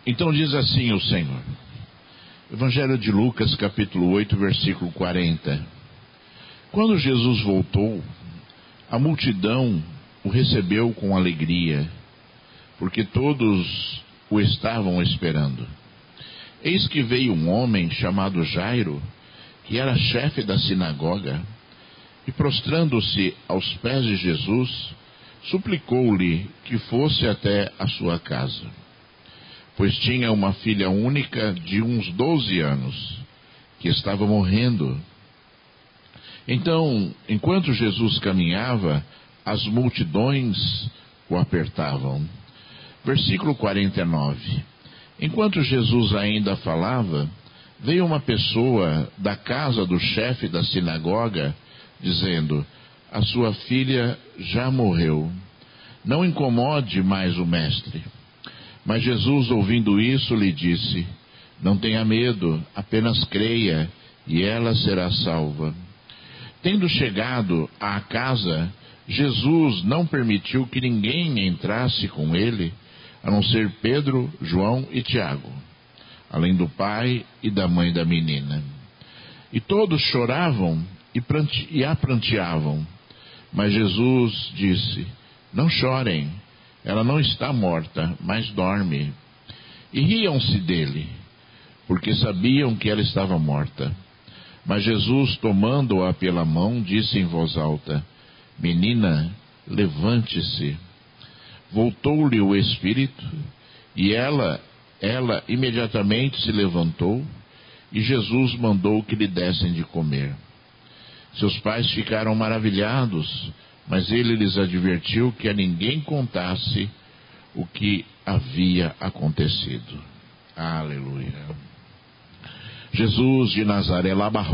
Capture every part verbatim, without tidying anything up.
Então diz assim o Senhor. Evangelho de Lucas, capítulo oito, versículo quarenta. Quando Jesus voltou, a multidão o recebeu com alegria, porque todos o estavam esperando. Eis que veio um homem chamado Jairo, que era chefe da sinagoga, e prostrando-se aos pés de Jesus, suplicou-lhe que fosse até a sua casa, pois tinha uma filha única de uns doze anos, que estava morrendo. Então, enquanto Jesus caminhava, as multidões o apertavam. Versículo quarenta e nove. Enquanto Jesus ainda falava, veio uma pessoa da casa do chefe da sinagoga, dizendo: a sua filha já morreu, não incomode mais o mestre. Mas Jesus, ouvindo isso, lhe disse: não tenha medo, apenas creia, e ela será salva. Tendo chegado à casa, Jesus não permitiu que ninguém entrasse com ele, a não ser Pedro, João e Tiago, além do pai e da mãe da menina. E todos choravam e, prante, e a pranteavam. Mas Jesus disse: não chorem, ela não está morta, mas dorme. E riam-se dele, porque sabiam que ela estava morta. Mas Jesus, tomando-a pela mão, disse em voz alta: menina, levante-se. Voltou-lhe o espírito, e ela, ela imediatamente se levantou, e Jesus mandou que lhe dessem de comer. Seus pais ficaram maravilhados, mas ele lhes advertiu que a ninguém contasse o que havia acontecido. Aleluia. Jesus de Nazaré,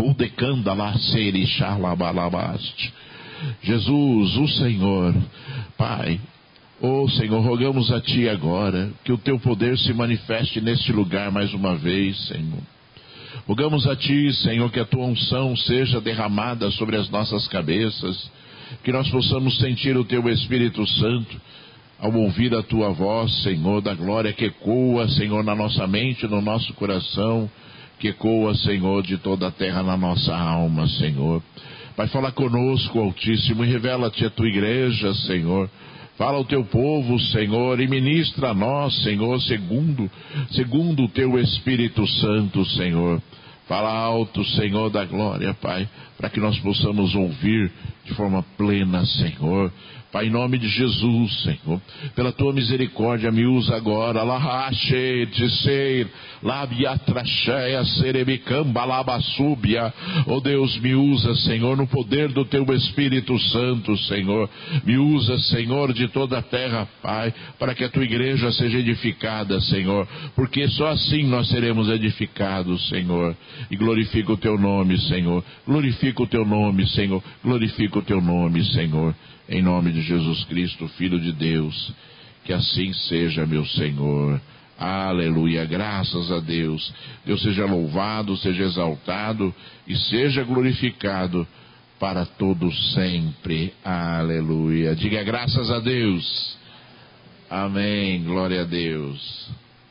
Jesus, o Senhor, Pai, ó Senhor, rogamos a Ti agora que o Teu poder se manifeste neste lugar mais uma vez, Senhor. Rogamos a Ti, Senhor, que a Tua unção seja derramada sobre as nossas cabeças, que nós possamos sentir o Teu Espírito Santo ao ouvir a Tua voz, Senhor, da glória que ecoa, Senhor, na nossa mente, no nosso coração, que ecoa, Senhor, de toda a terra na nossa alma, Senhor. Vai falar conosco, Altíssimo, e revela-te a Tua igreja, Senhor. Fala ao Teu povo, Senhor, e ministra a nós, Senhor, segundo, segundo o Teu Espírito Santo, Senhor. Fala alto, Senhor da glória, Pai, para que nós possamos ouvir de forma plena, Senhor. Pai, em nome de Jesus, Senhor, pela Tua misericórdia, me usa agora. Lahache, Tseir, Labiatracheia, Serebicamba, Labasúbia. Oh Deus, me usa, Senhor, no poder do Teu Espírito Santo, Senhor. Me usa, Senhor, de toda a terra, Pai, para que a Tua igreja seja edificada, Senhor. Porque só assim nós seremos edificados, Senhor. E glorifica o Teu nome, Senhor. Glorifica o Teu nome, Senhor. Glorifica o Teu nome, Senhor. Em nome de Jesus Cristo, Filho de Deus, que assim seja, meu Senhor. Aleluia, graças a Deus. Deus seja louvado, seja exaltado e seja glorificado para todos sempre. Aleluia. Diga graças a Deus. Amém, glória a Deus.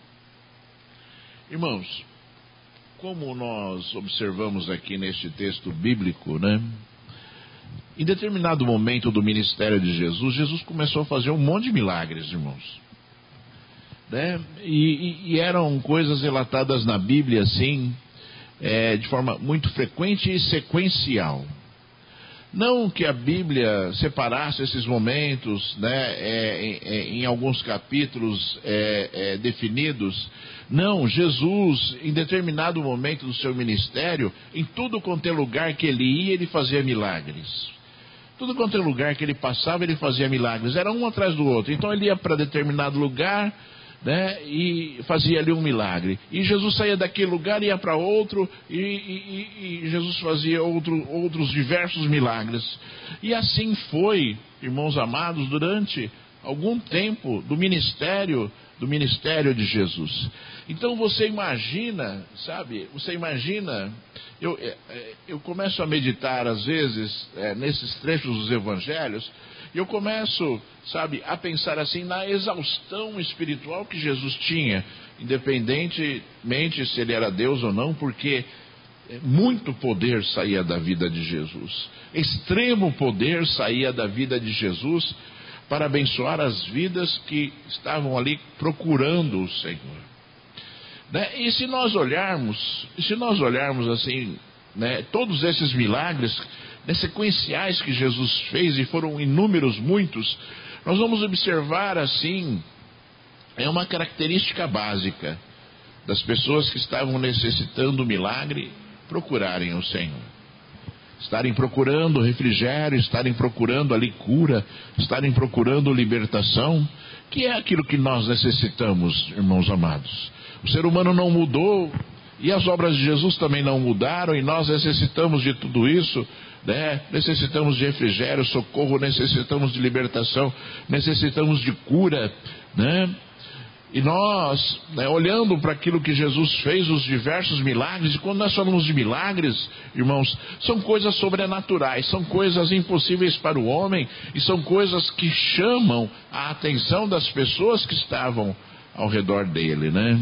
Irmãos, como nós observamos aqui neste texto bíblico, né? Em determinado momento do ministério de Jesus, Jesus começou a fazer um monte de milagres, irmãos. Né? E, e, e eram coisas relatadas na Bíblia, assim, é, de forma muito frequente e sequencial. Não que a Bíblia separasse esses momentos, né, é, em, em alguns capítulos é, é, definidos. Não, Jesus, em determinado momento do seu ministério, em tudo quanto é lugar que ele ia, ele fazia milagres. Tudo quanto é lugar que ele passava, ele fazia milagres. Era um atrás do outro. Então ele ia para determinado lugar, né, e fazia ali um milagre. E Jesus saía daquele lugar e ia para outro, e, e, e Jesus fazia outro, outros diversos milagres. E assim foi, irmãos amados, durante algum tempo do ministério, do ministério de Jesus. Então você imagina, sabe, você imagina, eu, eu começo a meditar às vezes é, nesses trechos dos evangelhos, E eu começo, sabe, a pensar assim na exaustão espiritual que Jesus tinha, independentemente se ele era Deus ou não, porque muito poder saía da vida de Jesus, extremo poder saía da vida de Jesus para abençoar as vidas que estavam ali procurando o Senhor, né? E se nós olharmos, se nós olharmos assim, né, todos esses milagres, né, sequenciais que Jesus fez, e foram inúmeros, muitos, nós vamos observar assim, é uma característica básica das pessoas que estavam necessitando do milagre procurarem o Senhor, estarem procurando refrigério, estarem procurando ali cura, estarem procurando libertação, que é aquilo que nós necessitamos, irmãos amados. O ser humano não mudou e as obras de Jesus também não mudaram, e nós necessitamos de tudo isso, né? Necessitamos de refrigério, socorro, necessitamos de libertação, necessitamos de cura, né? E nós, né, olhando para aquilo que Jesus fez, os diversos milagres, e quando nós falamos de milagres, irmãos, são coisas sobrenaturais, são coisas impossíveis para o homem, e são coisas que chamam a atenção das pessoas que estavam ao redor dele, né?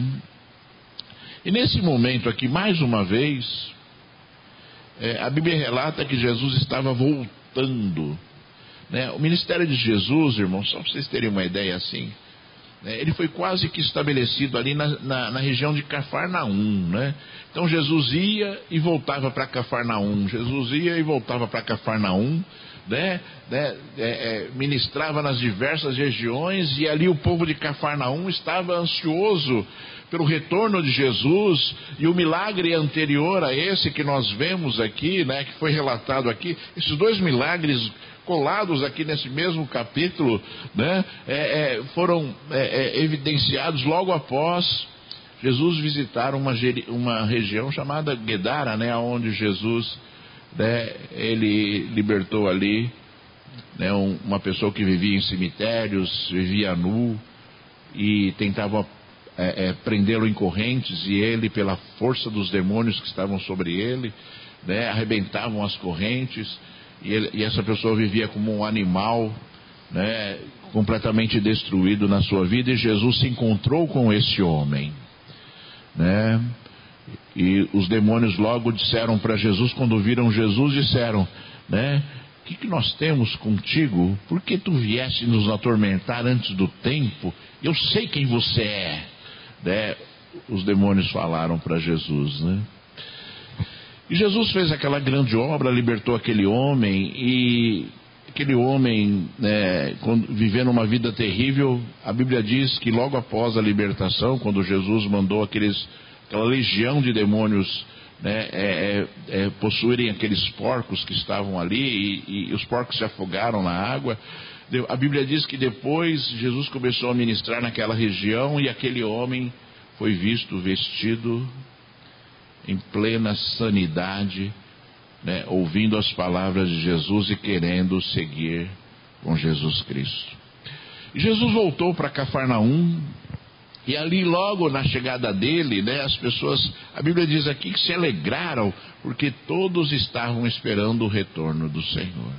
E nesse momento aqui, mais uma vez, é, a Bíblia relata que Jesus estava voltando, né? O ministério de Jesus, irmãos, só para vocês terem uma ideia assim, ele foi quase que estabelecido ali na, na, na região de Cafarnaum, né? Então Jesus ia e voltava para Cafarnaum, Jesus ia e voltava para Cafarnaum, né? né? É, é, ministrava nas diversas regiões, e ali o povo de Cafarnaum estava ansioso pelo retorno de Jesus, e o milagre anterior a esse que nós vemos aqui, né, que foi relatado aqui, esses dois milagres colados aqui nesse mesmo capítulo, né, é, é, foram é, é, evidenciados logo após Jesus visitar uma, uma região chamada Guedara, né, onde Jesus, né, ele libertou ali, né, um, uma pessoa que vivia em cemitérios, vivia nu, e tentava é, é, prendê-lo em correntes, e ele, pela força dos demônios que estavam sobre ele, né, arrebentavam as correntes. E, ele, e essa pessoa vivia como um animal, né, completamente destruído na sua vida, e Jesus se encontrou com esse homem, né? E os demônios logo disseram para Jesus, quando viram Jesus, disseram, né, o que, que nós temos contigo? Por que tu vieste nos atormentar antes do tempo? Eu sei quem você é, né? Os demônios falaram para Jesus, né? E Jesus fez aquela grande obra, libertou aquele homem, e aquele homem, né, vivendo uma vida terrível. A Bíblia diz que logo após a libertação, quando Jesus mandou aqueles, aquela legião de demônios, né, é, é, é, possuírem aqueles porcos que estavam ali, e, e os porcos se afogaram na água, a Bíblia diz que depois Jesus começou a ministrar naquela região, e aquele homem foi visto vestido em plena sanidade, né, ouvindo as palavras de Jesus e querendo seguir com Jesus Cristo. Jesus voltou para Cafarnaum, e ali logo na chegada dele, né, as pessoas, a Bíblia diz aqui que se alegraram, porque todos estavam esperando o retorno do Senhor.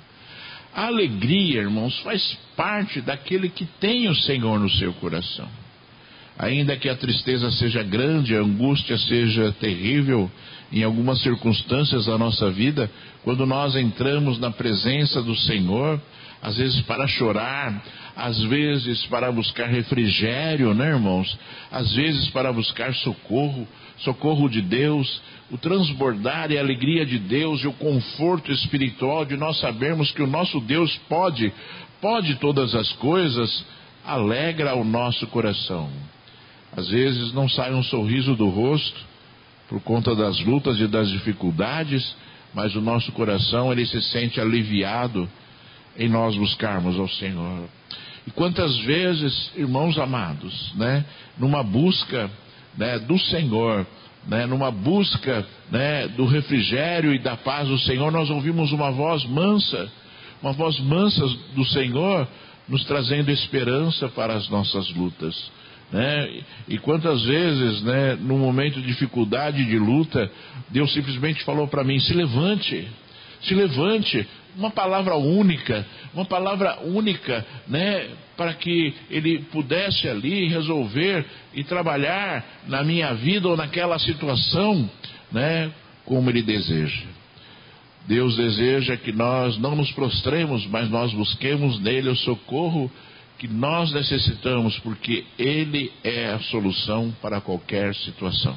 A alegria, irmãos, faz parte daquele que tem o Senhor no seu coração. Ainda que a tristeza seja grande, a angústia seja terrível, em algumas circunstâncias da nossa vida, quando nós entramos na presença do Senhor, às vezes para chorar, às vezes para buscar refrigério, né, irmãos? Às vezes para buscar socorro, socorro de Deus, o transbordar e a alegria de Deus e o conforto espiritual de nós sabermos que o nosso Deus pode, pode todas as coisas, alegra o nosso coração. Às vezes não sai um sorriso do rosto por conta das lutas e das dificuldades, mas o nosso coração, ele se sente aliviado em nós buscarmos ao Senhor. E quantas vezes, irmãos amados, né, numa busca, né, do Senhor, né, numa busca, né, do refrigério e da paz do Senhor, nós ouvimos uma voz mansa, uma voz mansa do Senhor, nos trazendo esperança para as nossas lutas. Né? E quantas vezes, né, num momento de dificuldade, de luta, Deus simplesmente falou para mim, se levante, se levante, uma palavra única, uma palavra única, né, para que ele pudesse ali resolver e trabalhar na minha vida ou naquela situação, né, como ele deseja. Deus deseja que nós não nos prostremos, mas nós busquemos nele o socorro que nós necessitamos, porque ele é a solução para qualquer situação.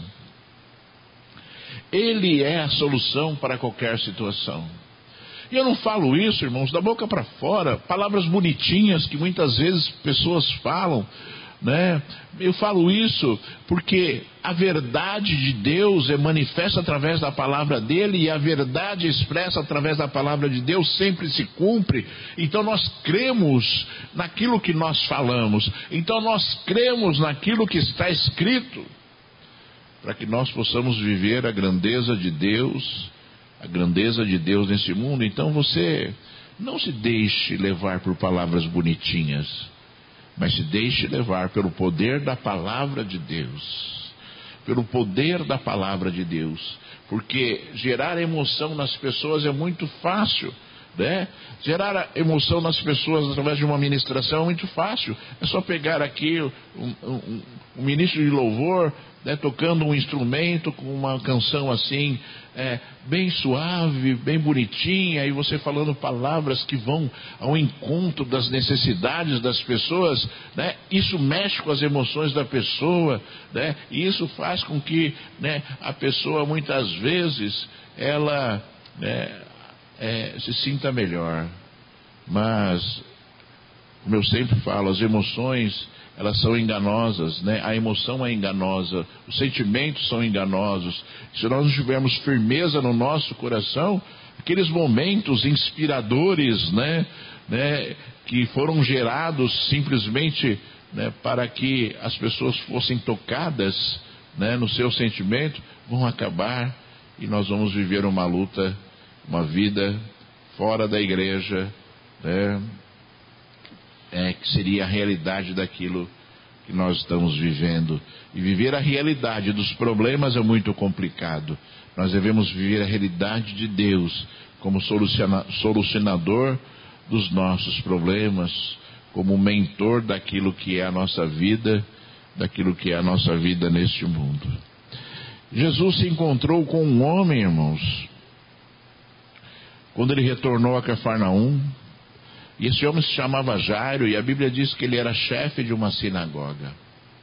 Ele é a solução para qualquer situação. E eu não falo isso, irmãos, da boca para fora, palavras bonitinhas que muitas vezes pessoas falam, né? Eu falo isso porque a verdade de Deus é manifesta através da palavra dele, e a verdade expressa através da palavra de Deus sempre se cumpre. Então nós cremos naquilo que nós falamos, então nós cremos naquilo que está escrito, para que nós possamos viver a grandeza de Deus, a grandeza de Deus nesse mundo. Então você não se deixe levar por palavras bonitinhas, mas se deixe levar pelo poder da palavra de Deus, pelo poder da palavra de Deus, porque gerar emoção nas pessoas é muito fácil, né? Gerar emoção nas pessoas através de uma ministração é muito fácil. É só pegar aqui um, um, um ministro de louvor, né, tocando um instrumento com uma canção assim, é, bem suave, bem bonitinha, e você falando palavras que vão ao encontro das necessidades das pessoas, né? Isso mexe com as emoções da pessoa, né? E isso faz com que, né, a pessoa muitas vezes ela, né, é, se sinta melhor. Mas, como eu sempre falo, as emoções, elas são enganosas, né? A emoção é enganosa, os sentimentos são enganosos. Se nós não tivermos firmeza no nosso coração, aqueles momentos inspiradores, né, né, que foram gerados simplesmente, né, para que as pessoas fossem tocadas, né, no seu sentimento, vão acabar, e nós vamos viver uma luta, uma vida fora da igreja, né? É, que seria a realidade daquilo que nós estamos vivendo. E viver a realidade dos problemas é muito complicado. Nós devemos viver a realidade de Deus como soluciona, solucionador dos nossos problemas, como mentor daquilo que é a nossa vida, daquilo que é a nossa vida neste mundo. Jesus se encontrou com um homem, irmãos, quando ele retornou a Cafarnaum. E esse homem se chamava Jairo, e a Bíblia diz que ele era chefe de uma sinagoga.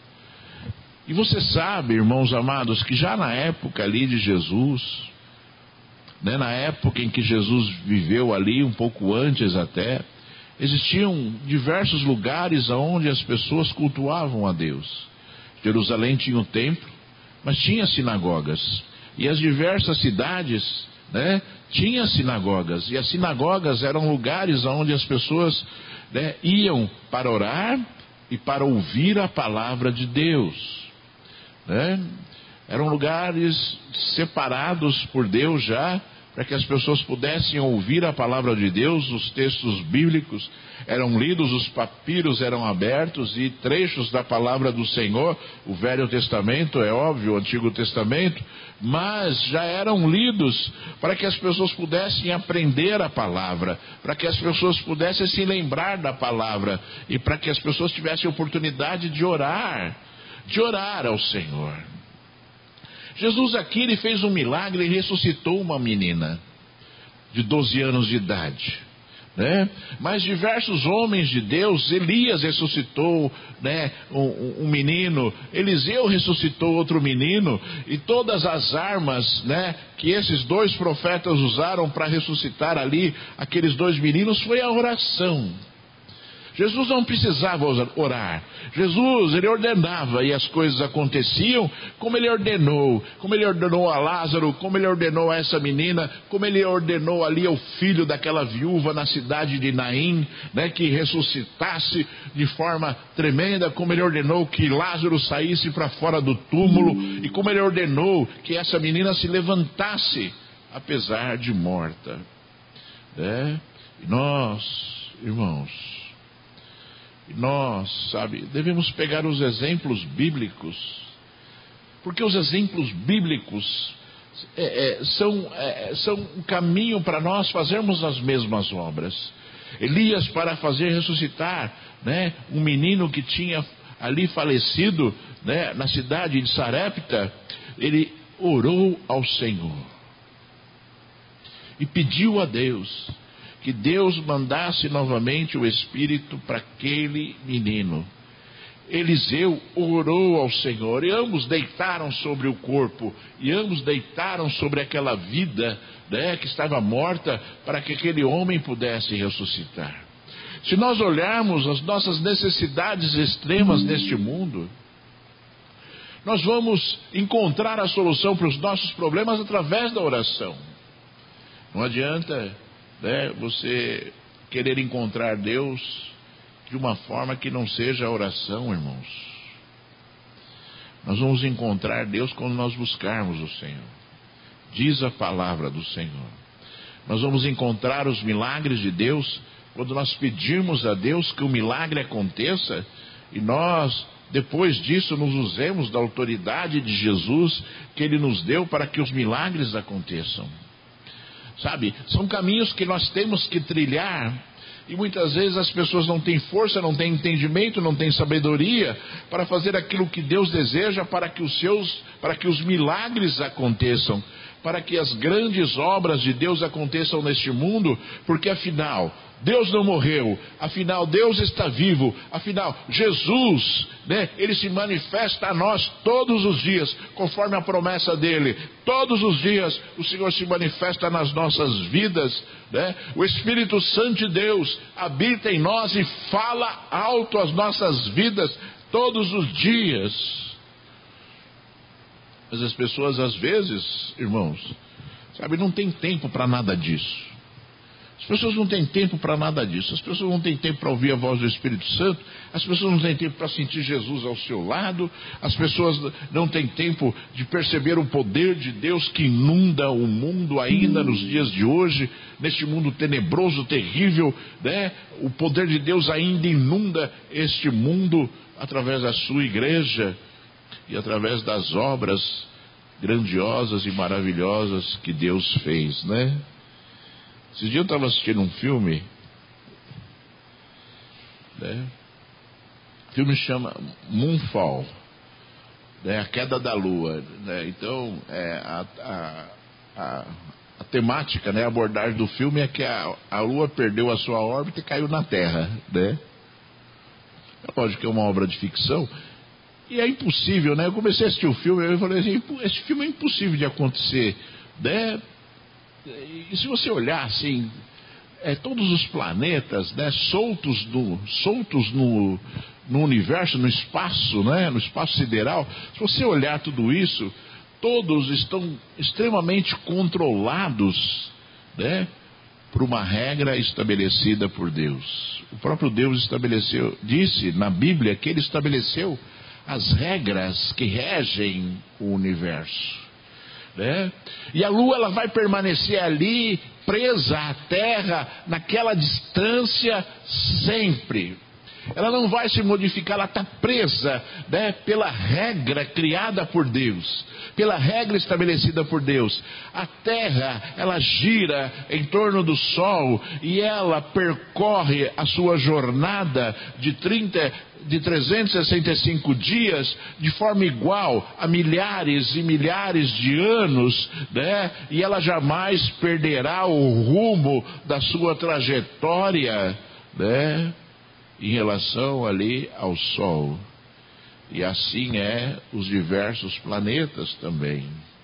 E você sabe, irmãos amados, que já na época ali de Jesus, né, na época em que Jesus viveu ali, um pouco antes até, existiam diversos lugares onde as pessoas cultuavam a Deus. Jerusalém tinha o templo, mas tinha sinagogas. E as diversas cidades, né, tinha sinagogas, e as sinagogas eram lugares onde as pessoas, né, iam para orar e para ouvir a palavra de Deus, né? Eram lugares separados por Deus já, para que as pessoas pudessem ouvir a palavra de Deus. Os textos bíblicos eram lidos, os papiros eram abertos, e trechos da palavra do Senhor, o Velho Testamento, é óbvio, o Antigo Testamento, mas já eram lidos para que as pessoas pudessem aprender a palavra, para que as pessoas pudessem se lembrar da palavra, e para que as pessoas tivessem oportunidade de orar, de orar ao Senhor. Jesus aqui, ele fez um milagre, ele ressuscitou uma menina de doze anos de idade, né? Mas diversos homens de Deus, Elias ressuscitou, né, um, um menino, Eliseu ressuscitou outro menino, e todas as armas, né, que esses dois profetas usaram para ressuscitar ali aqueles dois meninos foi a oração. Jesus não precisava orar. Jesus, ele ordenava, e as coisas aconteciam como ele ordenou. Como ele ordenou a Lázaro, como ele ordenou a essa menina, como ele ordenou ali ao filho daquela viúva na cidade de Naim, né, que ressuscitasse de forma tremenda, como ele ordenou que Lázaro saísse para fora do túmulo, e como ele ordenou que essa menina se levantasse, apesar de morta. É? E nós, irmãos, nós, sabe, devemos pegar os exemplos bíblicos, porque os exemplos bíblicos é, é, são, é, são um caminho para nós fazermos as mesmas obras. Elias, para fazer ressuscitar, né, um menino que tinha ali falecido, né, na cidade de Sarepta, ele orou ao Senhor e pediu a Deus que Deus mandasse novamente o Espírito para aquele menino. Eliseu orou ao Senhor e ambos deitaram sobre o corpo, e ambos deitaram sobre aquela vida, né, que estava morta, para que aquele homem pudesse ressuscitar. Se nós olharmos as nossas necessidades extremas neste mundo, nós vamos encontrar a solução para os nossos problemas através da oração. Não adianta, né, você querer encontrar Deus de uma forma que não seja a oração, irmãos. Nós vamos encontrar Deus quando nós buscarmos o Senhor. Diz a palavra do Senhor. Nós vamos encontrar os milagres de Deus quando nós pedirmos a Deus que o milagre aconteça e nós, depois disso, nos usemos da autoridade de Jesus que Ele nos deu para que os milagres aconteçam. Sabe, são caminhos que nós temos que trilhar, e muitas vezes as pessoas não têm força, não têm entendimento, não têm sabedoria para fazer aquilo que Deus deseja para que os seus, para que os milagres aconteçam, para que as grandes obras de Deus aconteçam neste mundo, porque afinal, Deus não morreu, afinal Deus está vivo, afinal Jesus, né, Ele se manifesta a nós todos os dias, conforme a promessa dEle. Todos os dias o Senhor se manifesta nas nossas vidas, né? O Espírito Santo de Deus habita em nós e fala alto às nossas vidas todos os dias. Mas as pessoas às vezes, irmãos, sabe, não tem tempo para nada disso. As pessoas não têm tempo para nada disso. As pessoas não têm tempo para ouvir a voz do Espírito Santo. As pessoas não têm tempo para sentir Jesus ao seu lado. As pessoas não têm tempo de perceber o poder de Deus que inunda o mundo ainda nos dias de hoje, neste mundo tenebroso, terrível, né? O poder de Deus ainda inunda este mundo através da sua igreja e através das obras grandiosas e maravilhosas que Deus fez, né? Esses dias eu estava assistindo um filme, né? O filme chama Moonfall, né? A queda da lua, né? Então, é, a, a, a, a temática, né? A abordagem do filme é que a, a lua perdeu a sua órbita e caiu na Terra, né? É lógico que é uma obra de ficção, e é impossível, né? Eu comecei a assistir o filme e eu falei assim, esse filme é impossível de acontecer, né? E se você olhar assim, é, todos os planetas, né, soltos, no, soltos no, no universo, no espaço, né, no espaço sideral, se você olhar tudo isso, todos estão extremamente controlados, né, por uma regra estabelecida por Deus. O próprio Deus estabeleceu, disse na Bíblia que Ele estabeleceu as regras que regem o universo. Né? E a lua ela vai permanecer ali, presa à terra, naquela distância sempre. Ela não vai se modificar, ela está presa, né, pela regra criada por Deus, pela regra estabelecida por Deus. A terra, ela gira em torno do sol e ela percorre a sua jornada de trinta, de trezentos e sessenta e cinco dias de forma igual a milhares e milhares de anos, né? E ela jamais perderá o rumo da sua trajetória, né, em relação ali ao Sol. E assim é os diversos planetas também.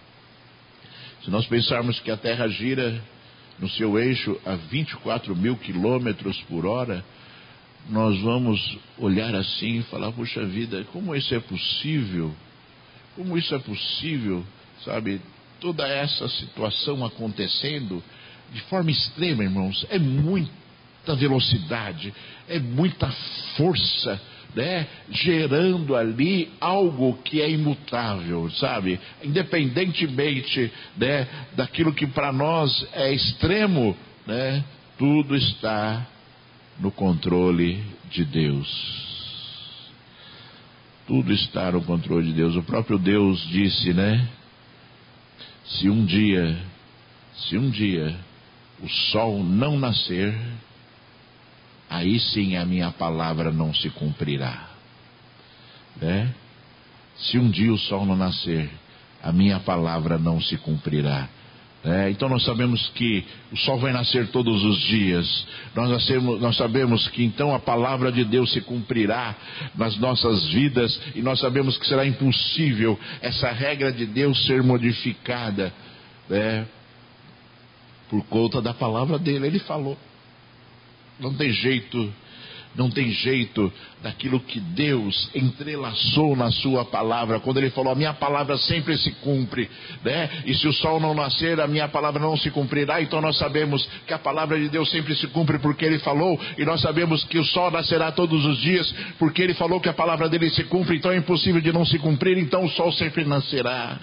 Se nós pensarmos que a Terra gira no seu eixo a vinte e quatro mil quilômetros por hora, nós vamos olhar assim e falar, puxa vida, como isso é possível? Como isso é possível, sabe? Toda essa situação acontecendo de forma extrema, irmãos, é muita velocidade, é muita força, né? Gerando ali algo que é imutável, sabe? Independentemente, né, daquilo que para nós é extremo, né? Tudo está no controle de Deus. Tudo está no controle de Deus. O próprio Deus disse, né? se um dia, se um dia o sol não nascer, aí sim a minha palavra não se cumprirá, né? Se um dia o sol não nascer, a minha palavra não se cumprirá. É, então nós sabemos que o sol vai nascer todos os dias. Nós, nascemos, nós sabemos que então a palavra de Deus se cumprirá nas nossas vidas. E nós sabemos que será impossível essa regra de Deus ser modificada, né, por conta da palavra dele. Ele falou. Não tem jeito. Não tem jeito daquilo que Deus entrelaçou na sua palavra. Quando ele falou, a minha palavra sempre se cumpre, né? E se o sol não nascer, a minha palavra não se cumprirá. Então nós sabemos que a palavra de Deus sempre se cumpre porque ele falou. E nós sabemos que o sol nascerá todos os dias porque ele falou que a palavra dele se cumpre. Então é impossível de não se cumprir, então o sol sempre nascerá.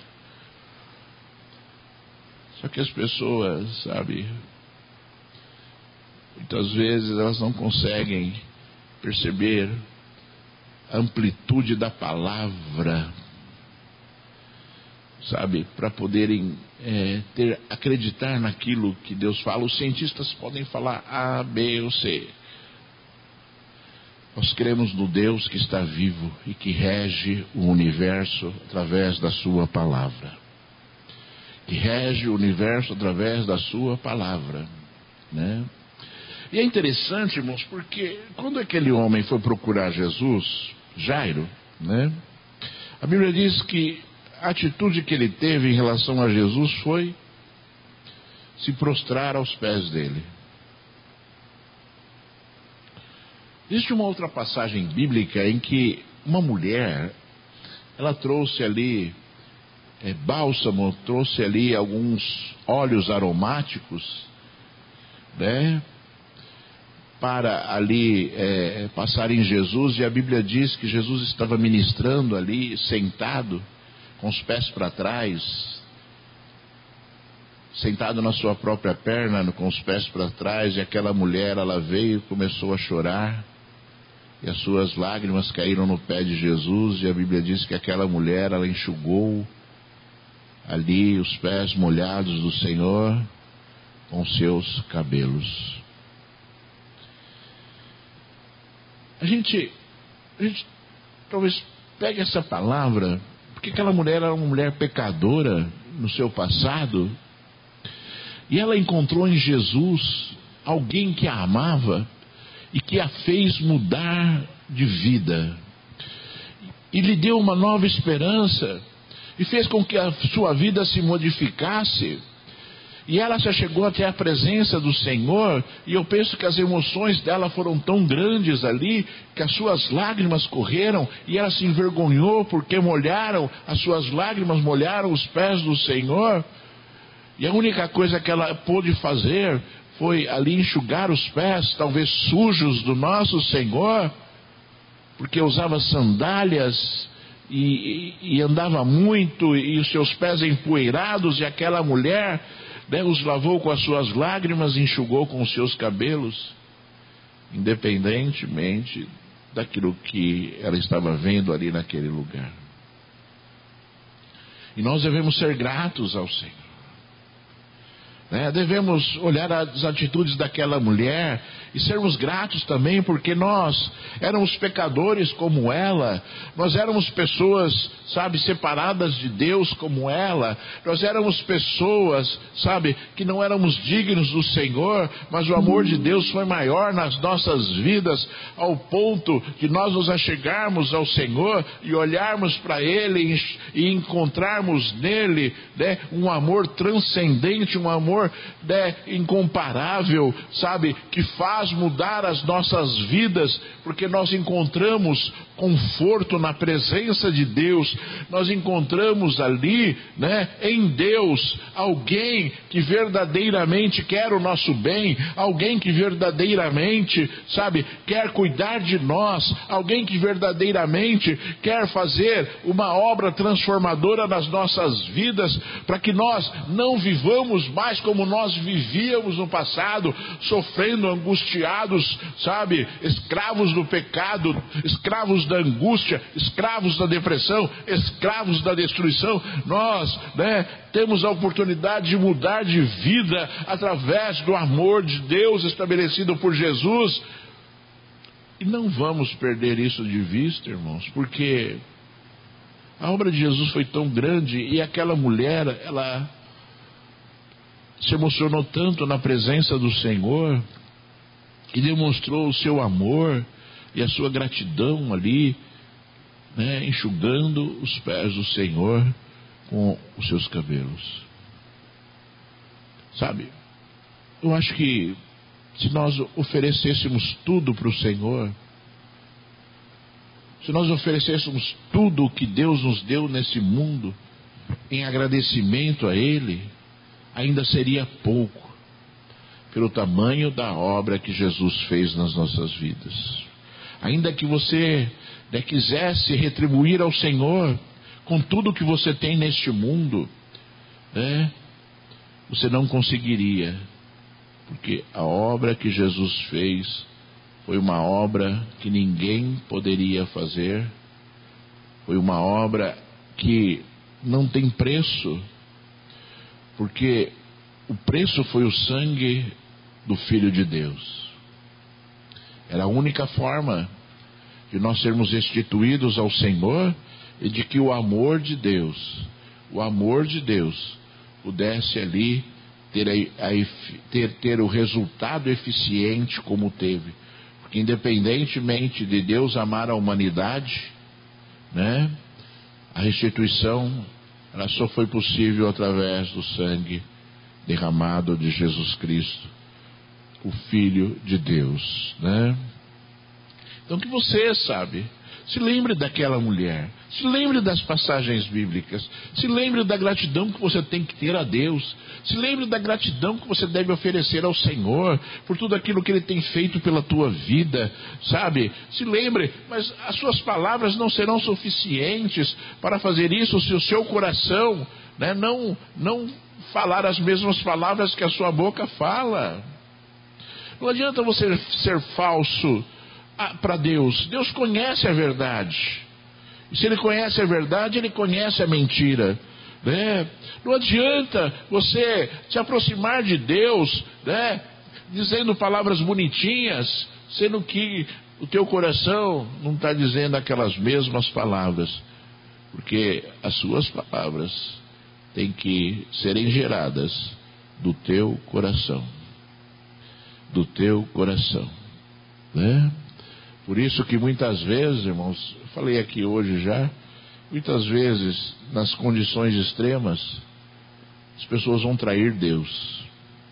Só que as pessoas, sabe, muitas vezes elas não conseguem perceber a amplitude da palavra, sabe, para poderem é, ter, acreditar naquilo que Deus fala. Os cientistas podem falar A, B ou C. Nós cremos no Deus que está vivo e que rege o universo através da sua palavra. Que rege o universo através da sua palavra, né? E é interessante, irmãos, porque quando aquele homem foi procurar Jesus, Jairo, né? A Bíblia diz que a atitude que ele teve em relação a Jesus foi se prostrar aos pés dele. Existe uma outra passagem bíblica em que uma mulher, ela trouxe ali é, bálsamo, trouxe ali alguns óleos aromáticos, né, para ali é, passar em Jesus, e a Bíblia diz que Jesus estava ministrando ali, sentado, com os pés para trás, sentado na sua própria perna, com os pés para trás, e aquela mulher, ela veio e começou a chorar, e as suas lágrimas caíram no pé de Jesus, e a Bíblia diz que aquela mulher, ela enxugou ali os pés molhados do Senhor com seus cabelos. A gente, a gente talvez pegue essa palavra, porque aquela mulher era uma mulher pecadora no seu passado, e ela encontrou em Jesus alguém que a amava e que a fez mudar de vida, e lhe deu uma nova esperança, e fez com que a sua vida se modificasse. E ela já chegou até a presença do Senhor, e eu penso que as emoções dela foram tão grandes ali, que as suas lágrimas correram, e ela se envergonhou, porque molharam, as suas lágrimas molharam os pés do Senhor, e a única coisa que ela pôde fazer foi ali enxugar os pés, talvez sujos, do nosso Senhor, porque usava sandálias, e, e, e andava muito, e os seus pés empoeirados, e aquela mulher, né, os lavou com as suas lágrimas, enxugou com os seus cabelos, independentemente daquilo que ela estava vendo ali naquele lugar. E nós devemos ser gratos ao Senhor, né? Devemos olhar as atitudes daquela mulher e sermos gratos também, porque nós éramos pecadores como ela, nós éramos pessoas, sabe, separadas de Deus como ela, nós éramos pessoas, sabe, que não éramos dignos do Senhor, mas o amor de Deus foi maior nas nossas vidas, ao ponto de nós nos achegarmos ao Senhor e olharmos para Ele e encontrarmos nele, né, um amor transcendente, um amor, né, incomparável, sabe, que faz mudar as nossas vidas, porque nós encontramos conforto na presença de Deus, nós encontramos ali, né, em Deus, alguém que verdadeiramente quer o nosso bem, alguém que verdadeiramente, sabe, quer cuidar de nós, alguém que verdadeiramente quer fazer uma obra transformadora nas nossas vidas, para que nós não vivamos mais como nós vivíamos no passado, sofrendo, angustiados, sabe, escravos do pecado, escravos da angústia, escravos da depressão, escravos da destruição. Nós, né, temos a oportunidade de mudar de vida através do amor de Deus estabelecido por Jesus. E não vamos perder isso de vista, irmãos, porque a obra de Jesus foi tão grande e aquela mulher, ela se emocionou tanto na presença do Senhor e demonstrou o seu amor e a sua gratidão ali, né, enxugando os pés do Senhor com os seus cabelos. Sabe, eu acho que se nós oferecêssemos tudo para o Senhor, se nós oferecêssemos tudo o que Deus nos deu nesse mundo em agradecimento a Ele, ainda seria pouco pelo tamanho da obra que Jesus fez nas nossas vidas. Ainda que você, né, quisesse retribuir ao Senhor com tudo que você tem neste mundo, né, você não conseguiria, porque a obra que Jesus fez foi uma obra que ninguém poderia fazer, foi uma obra que não tem preço, porque o preço foi o sangue do Filho de Deus. Era a única forma de nós sermos restituídos ao Senhor e de que o amor de Deus, o amor de Deus pudesse ali ter, a, a, ter, ter o resultado eficiente como teve. Porque independentemente de Deus amar a humanidade, né, a restituição ela só foi possível através do sangue derramado de Jesus Cristo, o Filho de Deus, né? Então que você, sabe, se lembre daquela mulher, se lembre das passagens bíblicas, se lembre da gratidão que você tem que ter a Deus, se lembre da gratidão que você deve oferecer ao Senhor por tudo aquilo que Ele tem feito pela tua vida, sabe? Se lembre, mas as suas palavras não serão suficientes para fazer isso se o seu coração, né, não, não falar as mesmas palavras que a sua boca fala. Não adianta você ser falso para Deus. Deus conhece a verdade. E se Ele conhece a verdade, Ele conhece a mentira, né? Não adianta você se aproximar de Deus, né, dizendo palavras bonitinhas, sendo que o teu coração não está dizendo aquelas mesmas palavras. Porque as suas palavras têm que serem geradas do teu coração. Do teu coração, né? Por isso que muitas vezes, irmãos, eu falei aqui hoje já, muitas vezes nas condições extremas, as pessoas vão trair Deus.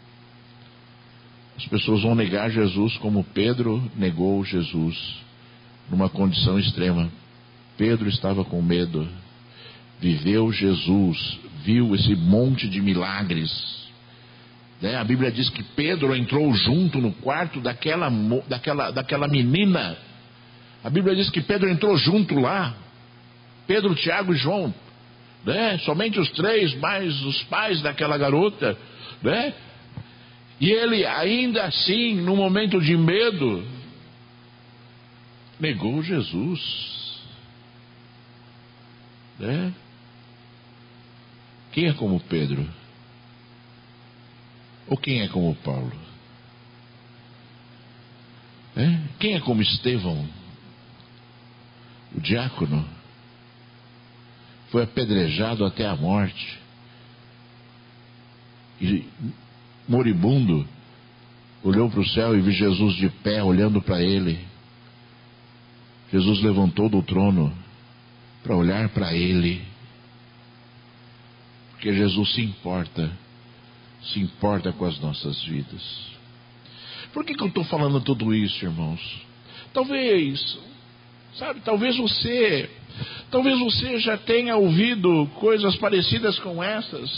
As pessoas vão negar Jesus como Pedro negou Jesus numa condição extrema. Pedro estava com medo, viveu Jesus, viu esse monte de milagres. Né? A Bíblia diz que Pedro entrou junto no quarto daquela, daquela, daquela menina. A Bíblia diz que Pedro entrou junto lá. Pedro, Tiago e João, né? Somente os três, mais os pais daquela garota, né? E ele ainda assim, no momento de medo, negou Jesus, né? Quem é como Pedro? Ou quem é como Paulo? É? Quem é como Estevão? O diácono foi apedrejado até a morte. E moribundo, olhou para o céu e viu Jesus de pé, olhando para ele. Jesus levantou do trono para olhar para ele. Porque Jesus se importa. se importa com as nossas vidas. Por que que eu estou falando tudo isso, irmãos? Talvez, sabe, talvez você, talvez você já tenha ouvido coisas parecidas com essas,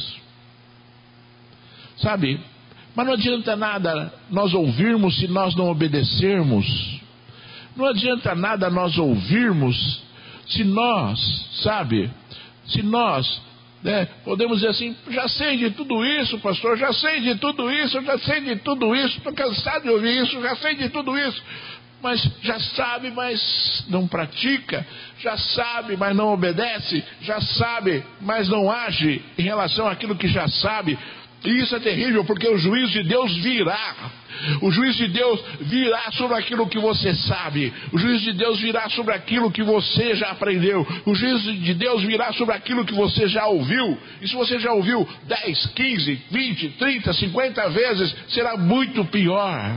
sabe? Mas não adianta nada nós ouvirmos se nós não obedecermos. Não adianta nada nós ouvirmos se nós, sabe, se nós né? Podemos dizer assim, já sei de tudo isso, pastor, já sei de tudo isso, já sei de tudo isso, estou cansado de ouvir isso, já sei de tudo isso. Mas já sabe, mas não pratica, já sabe, mas não obedece, já sabe, mas não age em relação àquilo que já sabe. E isso é terrível, porque o juízo de Deus virá. O juízo de Deus virá sobre aquilo que você sabe. O juízo de Deus virá sobre aquilo que você já aprendeu. O juízo de Deus virá sobre aquilo que você já ouviu. E se você já ouviu dez, quinze, vinte, trinta, cinquenta vezes, será muito pior.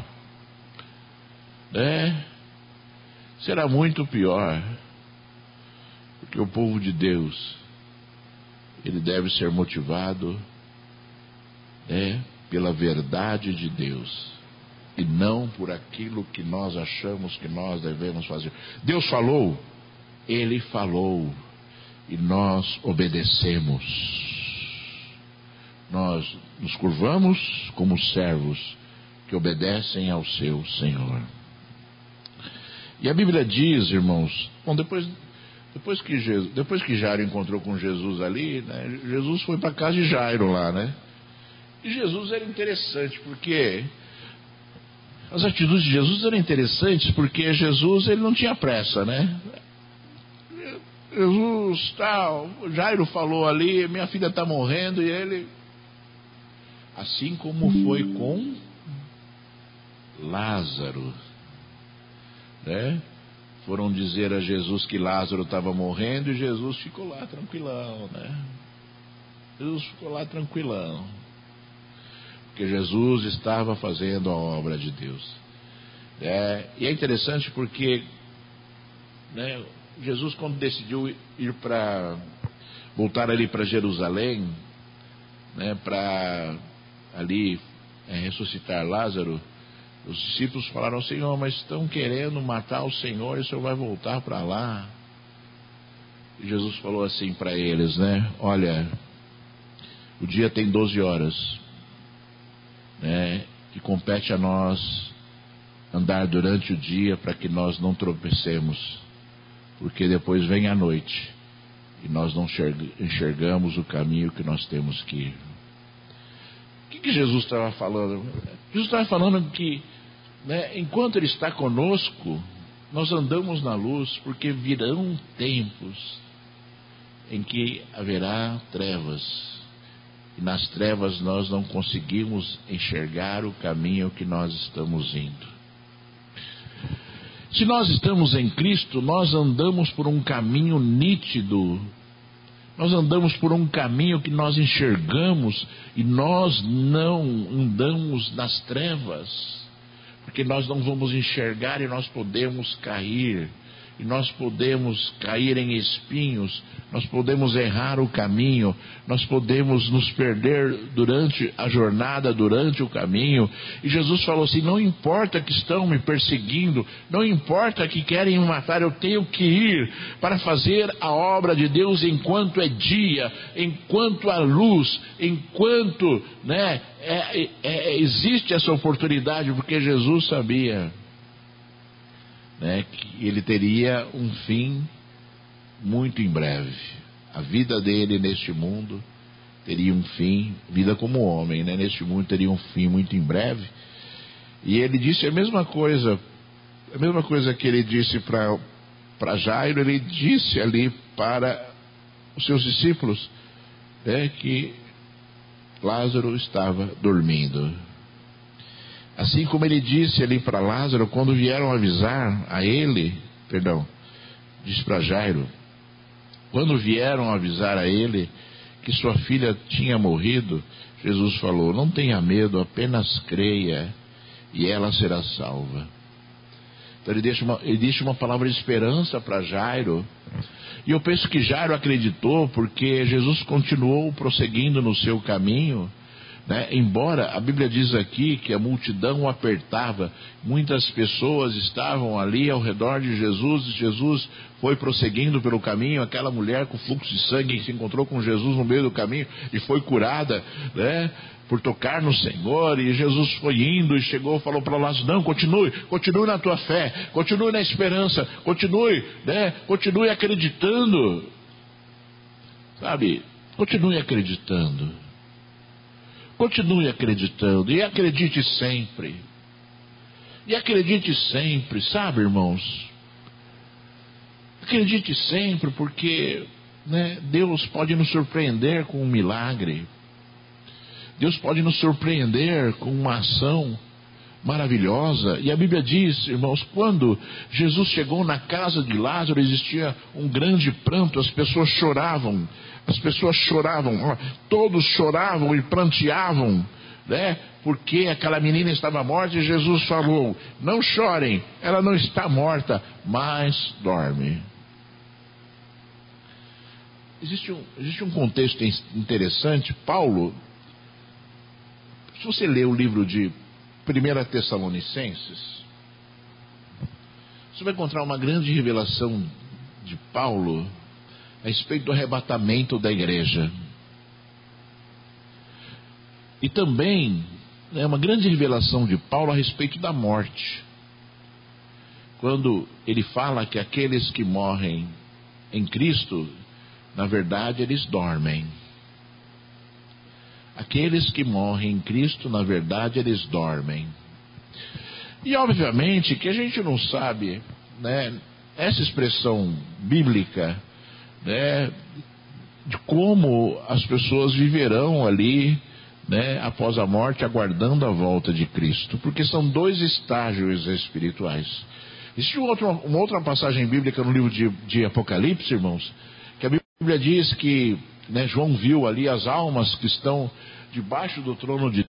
É, será muito pior. Porque o povo de Deus, ele deve ser motivado, é, pela verdade de Deus, e não por aquilo que nós achamos que nós devemos fazer. Deus falou, Ele falou, e nós obedecemos. Nós nos curvamos como servos que obedecem ao seu Senhor. E a Bíblia diz, irmãos, bom, depois, depois, que, Jesus, depois que Jairo encontrou com Jesus ali, né, Jesus foi para a casa de Jairo lá, né? E Jesus era interessante, porque as atitudes de Jesus eram interessantes, porque Jesus, ele não tinha pressa, né? Jesus, tal, Jairo falou ali, minha filha está morrendo, e ele, assim como foi com Lázaro, né? Foram dizer a Jesus que Lázaro estava morrendo, e Jesus ficou lá tranquilão, né? Jesus ficou lá tranquilão. Porque Jesus estava fazendo a obra de Deus. É, e é interessante porque, né, Jesus, quando decidiu ir para voltar ali para Jerusalém, né, para ali é, ressuscitar Lázaro, os discípulos falaram: Senhor, mas estão querendo matar o Senhor e o Senhor vai voltar para lá. E Jesus falou assim para eles, né? Olha, o dia tem doze horas. É, que compete a nós andar durante o dia para que nós não tropecemos, porque depois vem a noite e nós não enxergamos o caminho que nós temos que ir. O que, que Jesus estava falando? Jesus estava falando que, né, enquanto Ele está conosco, nós andamos na luz, porque virão tempos em que haverá trevas. E nas trevas nós não conseguimos enxergar o caminho que nós estamos indo. Se nós estamos em Cristo, nós andamos por um caminho nítido. Nós andamos por um caminho que nós enxergamos, e nós não andamos nas trevas, porque nós não vamos enxergar e nós podemos cair. E nós podemos cair em espinhos, nós podemos errar o caminho, nós podemos nos perder durante a jornada, durante o caminho. E Jesus falou assim: não importa que estão me perseguindo, não importa que querem me matar, eu tenho que ir para fazer a obra de Deus enquanto é dia, enquanto há luz, enquanto, né, é, é, existe essa oportunidade, porque Jesus sabia, né, que ele teria um fim muito em breve. A vida dele neste mundo teria um fim, vida como homem, né, neste mundo teria um fim muito em breve. E ele disse a mesma coisa, a mesma coisa que ele disse para para Jairo, ele disse ali para os seus discípulos, né, que Lázaro estava dormindo. Assim como ele disse ali para Lázaro, quando vieram avisar a ele, perdão, disse para Jairo, quando vieram avisar a ele que sua filha tinha morrido, Jesus falou: não tenha medo, apenas creia e ela será salva. Então ele deixa uma, ele deixa uma palavra de esperança para Jairo, e eu penso que Jairo acreditou, porque Jesus continuou prosseguindo no seu caminho, né? Embora a Bíblia diz aqui que a multidão o apertava, muitas pessoas estavam ali ao redor de Jesus, e Jesus foi prosseguindo pelo caminho. Aquela mulher com fluxo de sangue se encontrou com Jesus no meio do caminho e foi curada, né, por tocar no Senhor. E Jesus foi indo e chegou, falou para Lázaro: não, continue, continue na tua fé, continue na esperança, continue, né, continue acreditando, sabe? Continue acreditando. Continue acreditando. E acredite sempre. E acredite sempre, sabe, irmãos? Acredite sempre, porque, né, Deus pode nos surpreender com um milagre. Deus pode nos surpreender com uma ação maravilhosa. E a Bíblia diz, irmãos, quando Jesus chegou na casa de Lázaro, existia um grande pranto, as pessoas choravam, as pessoas choravam, todos choravam e pranteavam, né? Porque aquela menina estava morta, e Jesus falou: não chorem, ela não está morta, mas dorme. Existe um, existe um contexto interessante. Paulo, se você ler o livro de primeira Tessalonicenses, você vai encontrar uma grande revelação de Paulo a respeito do arrebatamento da igreja. E também é uma grande revelação de Paulo a respeito da morte. Quando ele fala que aqueles que morrem em Cristo, na verdade, eles dormem. Aqueles que morrem em Cristo, na verdade, eles dormem. E obviamente que a gente não sabe, né, essa expressão bíblica, né, de como as pessoas viverão ali, né, após a morte, aguardando a volta de Cristo. Porque são dois estágios espirituais. Existe uma outra, uma outra passagem bíblica no livro de, de Apocalipse, irmãos, que a Bíblia diz que, né, João viu ali as almas que estão debaixo do trono de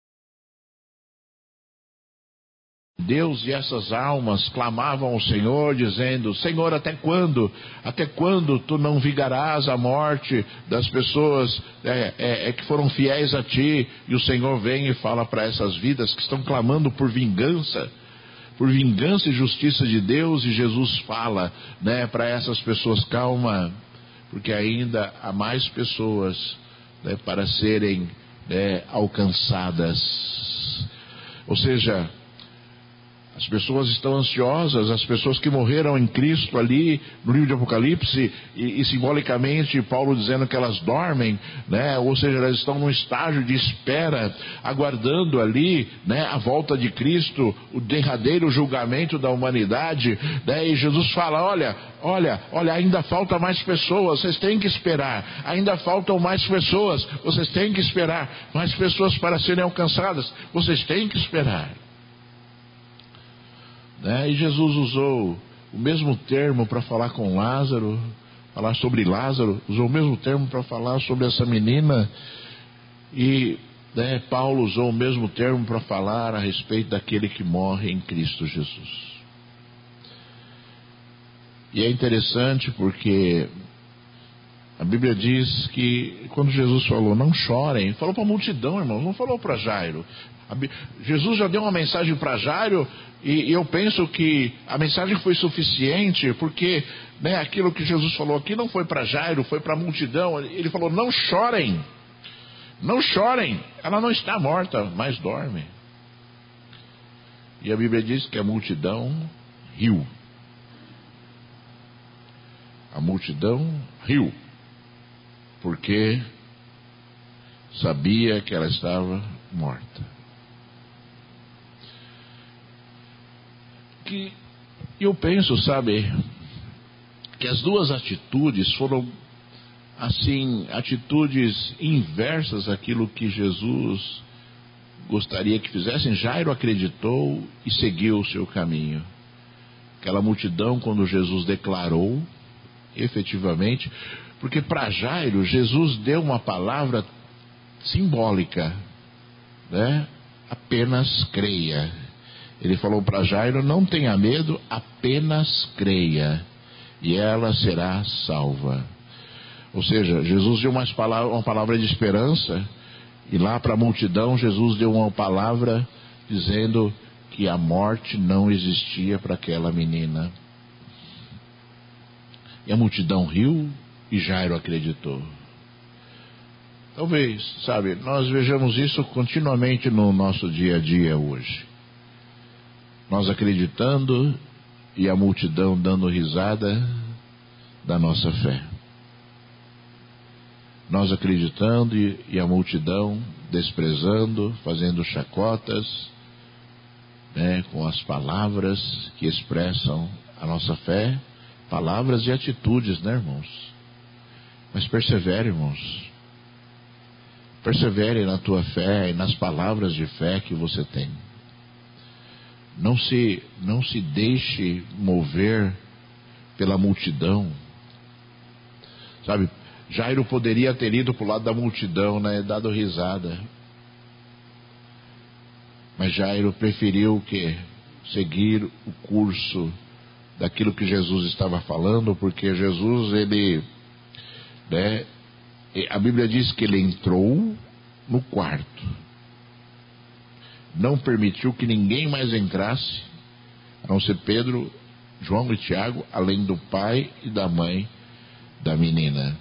Deus, e essas almas clamavam ao Senhor, dizendo: Senhor, até quando? Até quando tu não vingarás a morte das pessoas é, é, é, que foram fiéis a ti? E o Senhor vem e fala para essas vidas que estão clamando por vingança, por vingança e justiça de Deus, e Jesus fala, né, para essas pessoas: calma, porque ainda há mais pessoas, né, para serem, né, alcançadas. Ou seja, as pessoas estão ansiosas, as pessoas que morreram em Cristo ali no livro de Apocalipse, e, e simbolicamente Paulo dizendo que elas dormem, né? Ou seja, elas estão num estágio de espera, aguardando ali, né, a volta de Cristo, o derradeiro julgamento da humanidade, né? E Jesus fala: olha, olha, olha, ainda falta mais pessoas, vocês têm que esperar, ainda faltam mais pessoas, vocês têm que esperar, mais pessoas para serem alcançadas, vocês têm que esperar. Né? E Jesus usou o mesmo termo para falar com Lázaro, falar sobre Lázaro, usou o mesmo termo para falar sobre essa menina, e, né, Paulo usou o mesmo termo para falar a respeito daquele que morre em Cristo Jesus. E é interessante porque a Bíblia diz que quando Jesus falou: não chorem, falou para a multidão, irmão, não falou para Jairo. Jesus já deu uma mensagem para Jairo, e eu penso que a mensagem foi suficiente, porque, né, aquilo que Jesus falou aqui não foi para Jairo, foi para a multidão. Ele falou: não chorem, não chorem, ela não está morta, mas dorme. E a Bíblia diz que a multidão riu. A multidão riu, porque sabia que ela estava morta. Que eu penso, sabe, que as duas atitudes foram, assim, atitudes inversas àquilo que Jesus gostaria que fizessem. Jairo acreditou e seguiu o seu caminho. Aquela multidão, quando Jesus declarou, efetivamente, porque para Jairo Jesus deu uma palavra simbólica, né? Apenas creia. Ele falou para Jairo: não tenha medo, apenas creia, e ela será salva. Ou seja, Jesus deu uma palavra, uma palavra de esperança, e lá para a multidão Jesus deu uma palavra dizendo que a morte não existia para aquela menina. E a multidão riu e Jairo acreditou. Talvez, sabe, nós vejamos isso continuamente no nosso dia a dia hoje. Nós acreditando e a multidão dando risada da nossa fé. Nós acreditando e, e a multidão desprezando, fazendo chacotas, né, com as palavras que expressam a nossa fé, palavras e atitudes, né, irmãos? Mas persevere, irmãos. Persevere na tua fé e nas palavras de fé que você tem. Não se, não se deixe mover pela multidão. Sabe, Jairo poderia ter ido para o lado da multidão, né, dado risada. Mas Jairo preferiu o quê? Seguir o curso daquilo que Jesus estava falando, porque Jesus, ele, né, a Bíblia diz que ele entrou no quarto, não permitiu que ninguém mais entrasse, a não ser Pedro, João e Tiago, além do pai e da mãe da menina.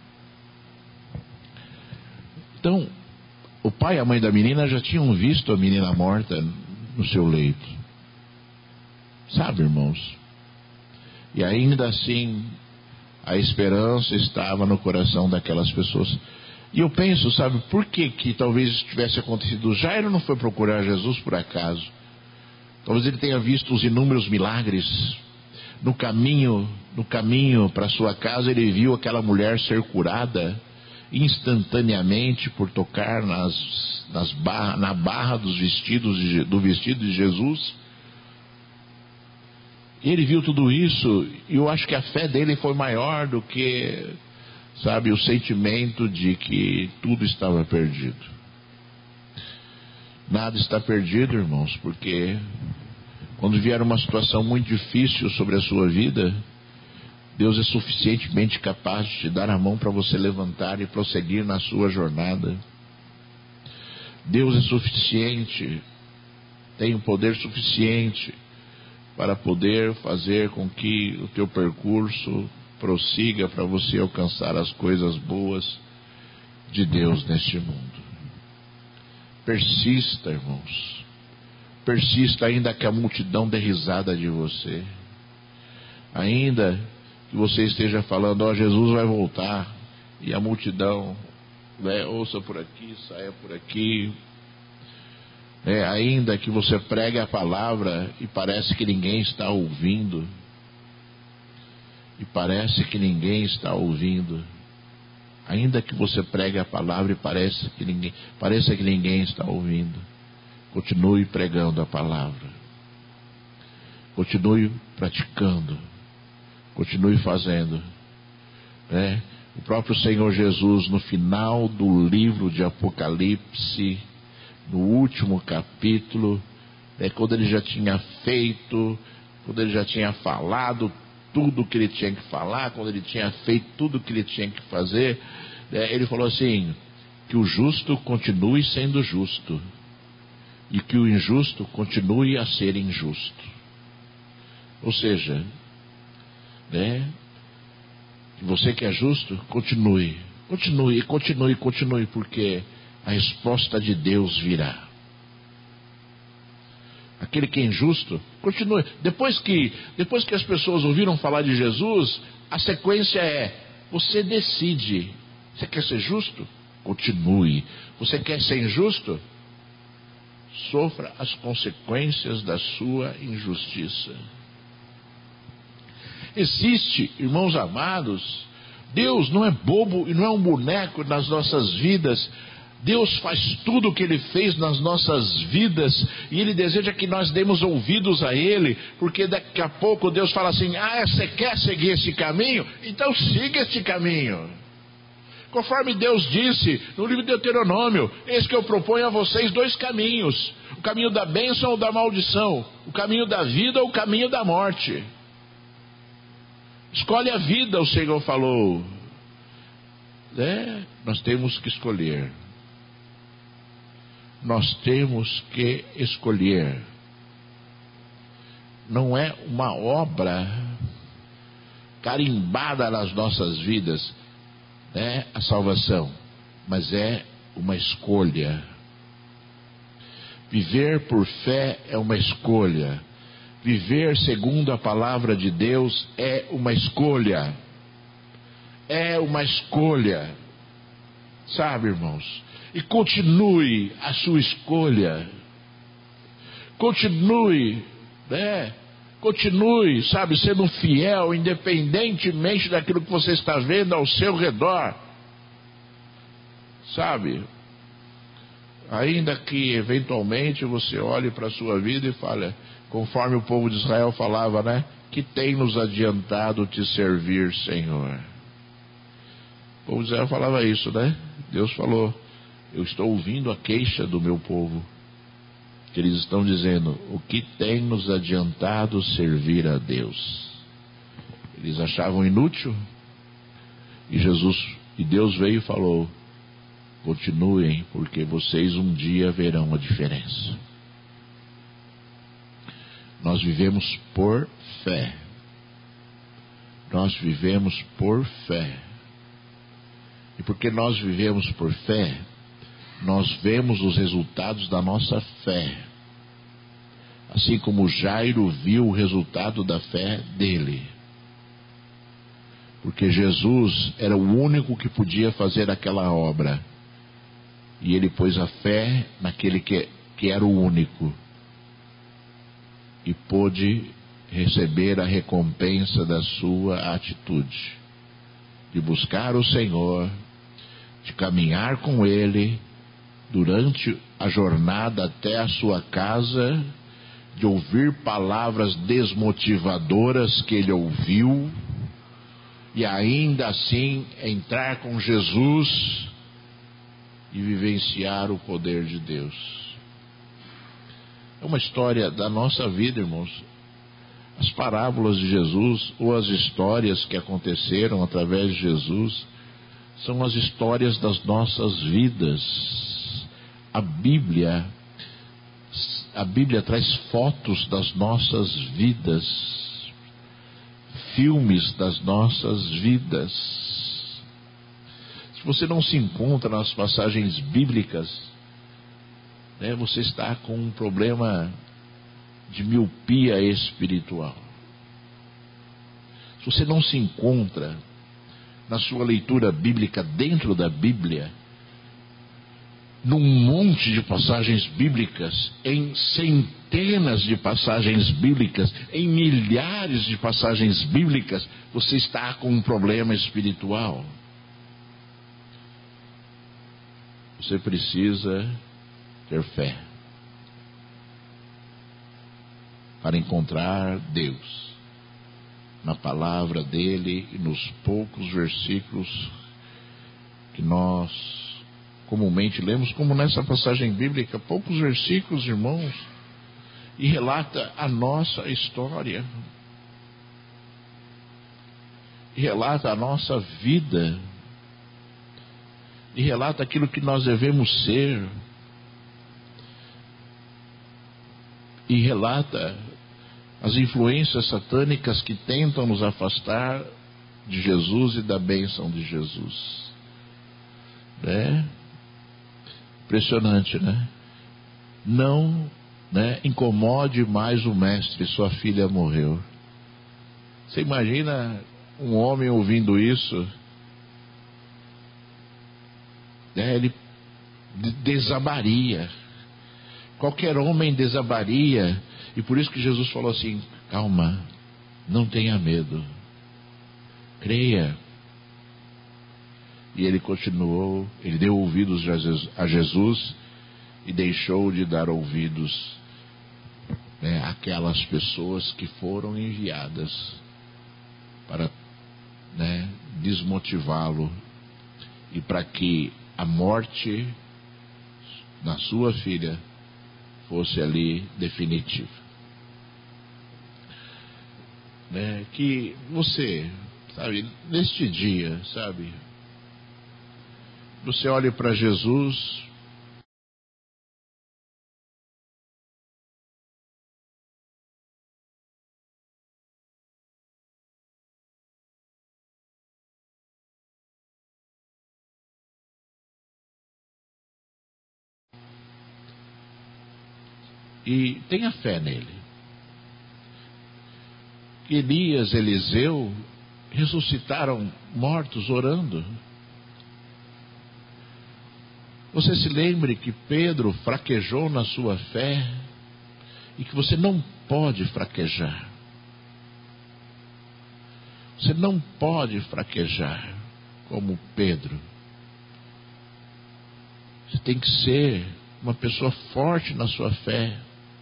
Então, o pai e a mãe da menina já tinham visto a menina morta no seu leito. Sabe, irmãos? E ainda assim, a esperança estava no coração daquelas pessoas. E eu penso, sabe, por que que talvez isso tivesse acontecido? Jairo não foi procurar Jesus por acaso. Talvez ele tenha visto os inúmeros milagres. No caminho, no caminho para sua casa, ele viu aquela mulher ser curada instantaneamente por tocar nas, nas barra, na barra dos vestidos de, do vestido de Jesus. Ele viu tudo isso e eu acho que a fé dele foi maior do que, sabe, o sentimento de que tudo estava perdido. Nada está perdido, irmãos, porque quando vier uma situação muito difícil sobre a sua vida, Deus é suficientemente capaz de te dar a mão para você levantar e prosseguir na sua jornada. Deus é suficiente, tem o poder suficiente para poder fazer com que o teu percurso prossiga para você alcançar as coisas boas de Deus neste mundo. Persista, irmãos. Persista ainda que a multidão dê risada de você. Ainda que você esteja falando, ó, Jesus vai voltar, e a multidão, né, ouça por aqui, saia por aqui. É, ainda que você pregue a palavra e parece que ninguém está ouvindo, e parece que ninguém está ouvindo, ainda que você pregue a palavra e parece que ninguém, pareça que ninguém está ouvindo, continue pregando a palavra, continue praticando, continue fazendo, né? O próprio Senhor Jesus, no final do livro de Apocalipse, no último capítulo, é quando ele já tinha feito, quando ele já tinha falado tudo o que ele tinha que falar, quando ele tinha feito tudo o que ele tinha que fazer, é, ele falou assim, que o justo continue sendo justo, e que o injusto continue a ser injusto. Ou seja, né, você que é justo, continue, continue, continue, continue, porque a resposta de Deus virá. Aquele que é injusto, continue. Depois que, depois que as pessoas ouviram falar de Jesus, a sequência é, você decide. Você quer ser justo? Continue. Você quer ser injusto? Sofra as consequências da sua injustiça. Existe, irmãos amados, Deus não é bobo e não é um boneco nas nossas vidas. Deus faz tudo o que Ele fez nas nossas vidas e Ele deseja que nós demos ouvidos a Ele, porque daqui a pouco Deus fala assim, ah, você quer seguir esse caminho? Então siga este caminho. Conforme Deus disse no livro de Deuteronômio, eis que eu proponho a vocês dois caminhos, o caminho da bênção ou da maldição, o caminho da vida ou o caminho da morte. Escolhe a vida, o Senhor falou. É, nós temos que escolher. Nós temos que escolher. Não é uma obra carimbada nas nossas vidas, né, a salvação, mas é uma escolha. Viver por fé é uma escolha. Viver segundo a palavra de Deus é uma escolha. É uma escolha. Sabe, irmãos? E continue a sua escolha. Continue, né? Continue, sabe, sendo fiel, independentemente daquilo que você está vendo ao seu redor. Sabe? Ainda que eventualmente você olhe para a sua vida e fale, conforme o povo de Israel falava, né? Que tem nos adiantado te servir, Senhor. O povo de Israel falava isso, né? Deus falou, eu estou ouvindo a queixa do meu povo. Que eles estão dizendo, o que tem nos adiantado servir a Deus? Eles achavam inútil. E Jesus, e Deus veio e falou, continuem, porque vocês um dia verão a diferença. Nós vivemos por fé. Nós vivemos por fé. E porque nós vivemos por fé, nós vemos os resultados da nossa fé. Assim como Jairo viu o resultado da fé dele. Porque Jesus era o único que podia fazer aquela obra. E ele pôs a fé naquele que, que era o único. E pôde receber a recompensa da sua atitude. De buscar o Senhor, de caminhar com Ele, durante a jornada até a sua casa, de ouvir palavras desmotivadoras que ele ouviu, e ainda assim entrar com Jesus e vivenciar o poder de Deus. É uma história da nossa vida, irmãos. As parábolas de Jesus, ou as histórias que aconteceram através de Jesus, são as histórias das nossas vidas. A Bíblia, a Bíblia traz fotos das nossas vidas, filmes das nossas vidas. Se você não se encontra nas passagens bíblicas, né, você está com um problema de miopia espiritual. Se você não se encontra na sua leitura bíblica dentro da Bíblia, num monte de passagens bíblicas, em centenas de passagens bíblicas, em milhares de passagens bíblicas, você está com um problema espiritual. Você precisa ter fé para encontrar Deus na palavra dele e nos poucos versículos que nós comumente lemos, como nessa passagem bíblica, poucos versículos, irmãos, e relata a nossa história, e relata a nossa vida, e relata aquilo que nós devemos ser, e relata as influências satânicas que tentam nos afastar de Jesus e da bênção de Jesus. Né? Impressionante, né? Não, né, incomode mais o mestre, sua filha morreu. Você imagina um homem ouvindo isso? Né, ele desabaria. Qualquer homem desabaria. E por isso que Jesus falou assim, calma, não tenha medo, creia. E ele continuou, ele deu ouvidos a Jesus e deixou de dar ouvidos, né, àquelas pessoas que foram enviadas para, né, desmotivá-lo e para que a morte na sua filha fosse ali definitiva. Né, que você, sabe, neste dia, sabe, você olhe para Jesus e tenha fé nele. Elias, Eliseu ressuscitaram mortos orando. você se lembre que Pedro fraquejou na sua fé e que você não pode fraquejar. Você não pode fraquejar como Pedro. Você tem que ser uma pessoa forte na sua fé.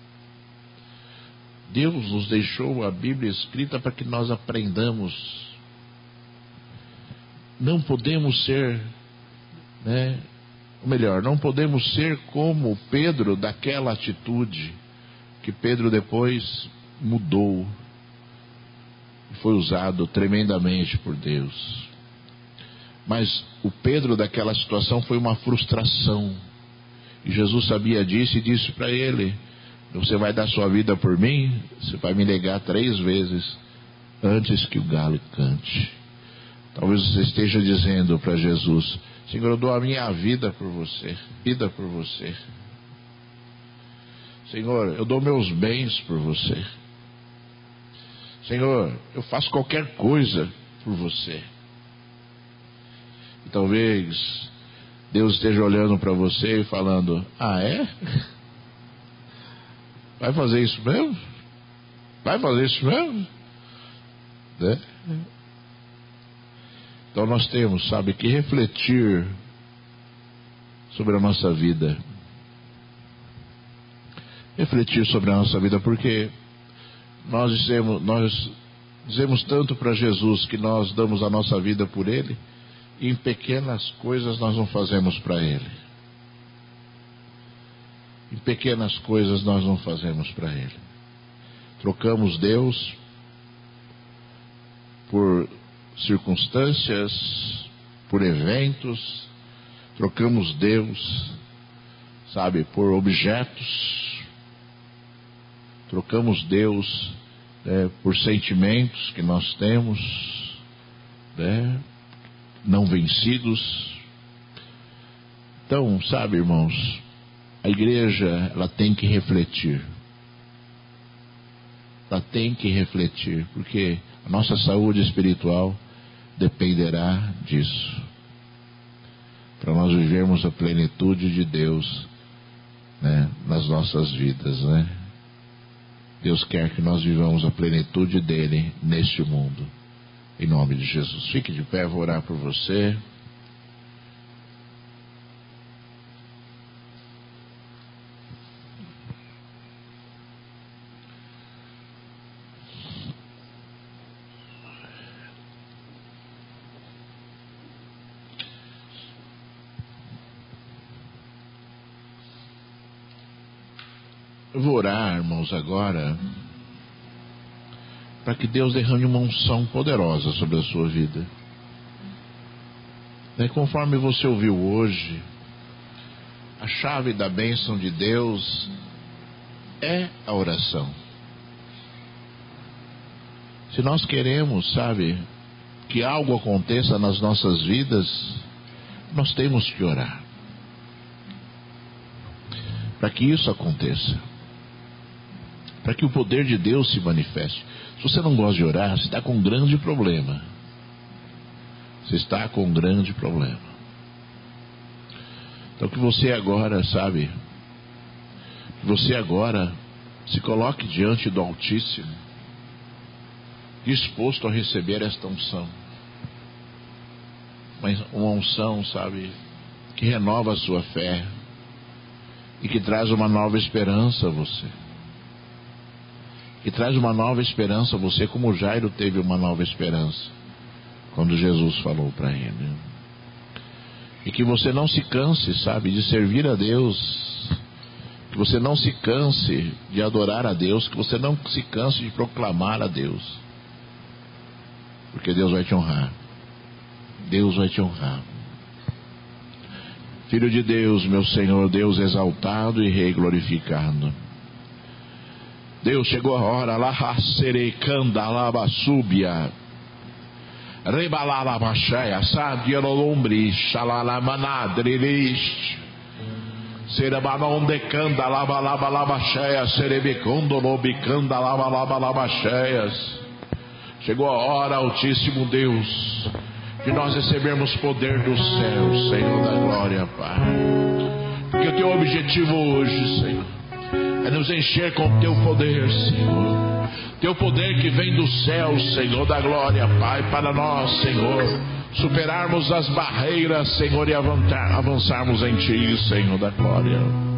Deus nos deixou a Bíblia escrita para que nós aprendamos. Não podemos ser, né? Ou melhor, não podemos ser como Pedro daquela atitude que Pedro depois mudou e foi usado tremendamente por Deus. Mas o Pedro daquela situação foi uma frustração. E Jesus sabia disso e disse para ele: você vai dar sua vida por mim? Você vai me negar três vezes antes que o galo cante. Talvez você esteja dizendo para Jesus: Senhor, eu dou a minha vida por você, vida por você. Senhor, eu dou meus bens por você. Senhor, eu faço qualquer coisa por você. E talvez Deus esteja olhando para você e falando: ah, é? Vai fazer isso mesmo? Vai fazer isso mesmo? Né? Então nós temos, sabe, que refletir sobre a nossa vida. Refletir sobre a nossa vida, porque nós dizemos, nós dizemos tanto para Jesus que nós damos a nossa vida por Ele, e em pequenas coisas nós não fazemos para Ele. Em pequenas coisas nós não fazemos para Ele. Trocamos Deus por circunstâncias, por eventos. Trocamos Deus, sabe, por objetos. Trocamos Deus, né, por sentimentos que nós temos, né, não vencidos. Então, sabe, irmãos, a igreja, ela tem que refletir. Ela tem que refletir, porque a nossa saúde espiritual dependerá disso. Para nós vivermos a plenitude de Deus, né, nas nossas vidas, né? Deus quer que nós vivamos a plenitude dele neste mundo. Em nome de Jesus. Fique de pé, vou orar por você. Eu vou orar, irmãos, agora, para que Deus derrame uma unção poderosa sobre a sua vida. E conforme você ouviu hoje, a chave da bênção de Deus é a oração. Se nós queremos, sabe, que algo aconteça nas nossas vidas, nós temos que orar. Para que isso aconteça. Para que o poder de Deus se manifeste. Se você não gosta de orar, você está com um grande problema. Você está com um grande problema. Então que você agora, sabe, que você agora se coloque diante do Altíssimo, disposto a receber esta unção. Uma unção, sabe, que renova a sua fé e que traz uma nova esperança a você. Que traz uma nova esperança a você, como Jairo teve uma nova esperança quando Jesus falou para ele. E que você não se canse, sabe, de servir a Deus. Que você não se canse de adorar a Deus. Que você não se canse de proclamar a Deus. Porque Deus vai te honrar. Deus vai te honrar. Filho de Deus, meu Senhor, Deus exaltado e Rei glorificado. Deus, chegou a hora, lá serecanda lava súbia, rebalala baixaia, sadia lombre, xalala manadrilis, serabanonde canda lava lava lava cheia, serebecondo lobicanda lava lava lava cheias. Chegou a hora, Altíssimo Deus, de nós recebermos poder do céu, Senhor da glória, Pai. Porque o teu objetivo hoje, Senhor, é nos encher com o teu poder, Senhor. Teu poder que vem do céu, Senhor, da glória, Pai, para nós, Senhor, superarmos as barreiras, Senhor, e avançarmos em Ti, Senhor da glória.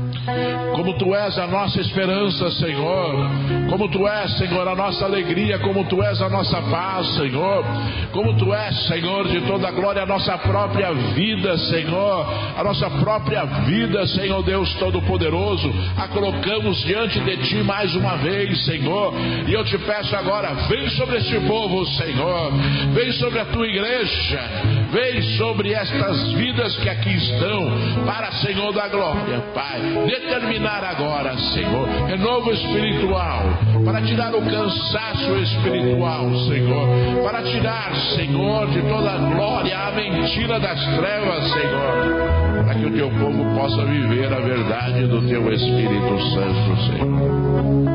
Como Tu és a nossa esperança, Senhor, como Tu és, Senhor, a nossa alegria, como Tu és a nossa paz, Senhor, como Tu és, Senhor, de toda a glória, a nossa própria vida, Senhor, a nossa própria vida, Senhor Deus Todo-Poderoso, a colocamos diante de Ti mais uma vez, Senhor, e eu Te peço agora, vem sobre este povo, Senhor, vem sobre a Tua igreja, vem sobre estas vidas que aqui estão, para, Senhor da glória, Pai, determinar agora, Senhor, renovo espiritual, para tirar o cansaço espiritual, Senhor, para tirar, Senhor, de toda a glória, a mentira das trevas, Senhor, para que o Teu povo possa viver a verdade do Teu Espírito Santo, Senhor.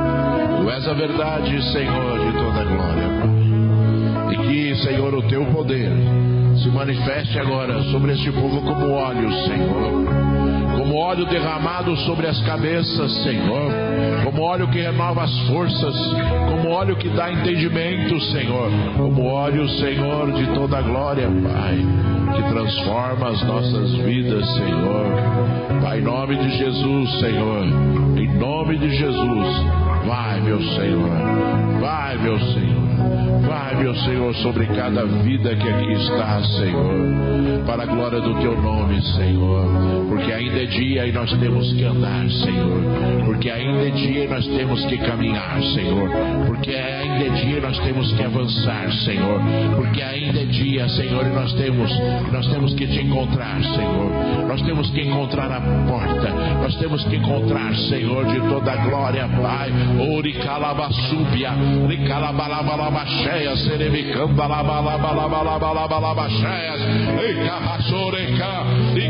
Tu és a verdade, Senhor, de toda a glória, Pai, e que, Senhor, o Teu poder se manifeste agora sobre este povo como óleo, Senhor, como óleo derramado sobre as cabeças, Senhor, como óleo que renova as forças, como óleo que dá entendimento, Senhor, como óleo, Senhor, de toda a glória, Pai, que transforma as nossas vidas, Senhor. Pai, em nome de Jesus, Senhor, em nome de Jesus, vai, meu Senhor, vai, meu Senhor, vai, meu Senhor, sobre cada vida que aqui está, Senhor, para a glória do Teu nome, Senhor, porque ainda é dia e nós temos que andar, Senhor, porque ainda é dia e nós temos que caminhar, Senhor, porque ainda é dia e nós temos que avançar, Senhor, porque ainda é dia, Senhor, e nós temos, nós temos que Te encontrar, Senhor, nós temos que encontrar a porta, nós temos que encontrar, Senhor, de toda a glória, Pai, Ori calabasúbia, ricalabalabalabaxéia, seremicamba, labalabalabalabalabaxéias, ricarraçoreca,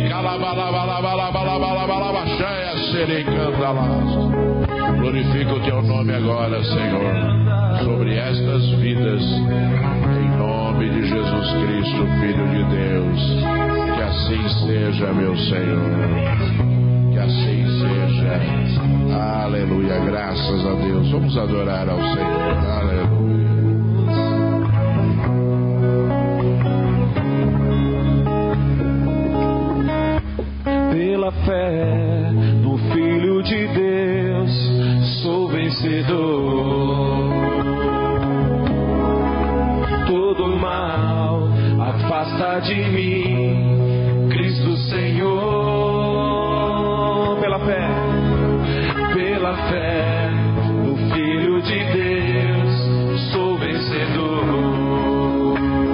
ricalabalabalabalabalabaxéias, serecandalas. Glorifica o Teu nome agora, Senhor, sobre estas vidas, em nome de Jesus Cristo, Filho de Deus. Que assim seja, meu Senhor, que assim seja. Aleluia, graças a Deus. Vamos adorar ao Senhor. Aleluia. Pela fé no Filho de Deus, sou vencedor. Todo mal afasta de mim, Cristo Senhor. Pela fé, pela fé no Filho de Deus, sou vencedor.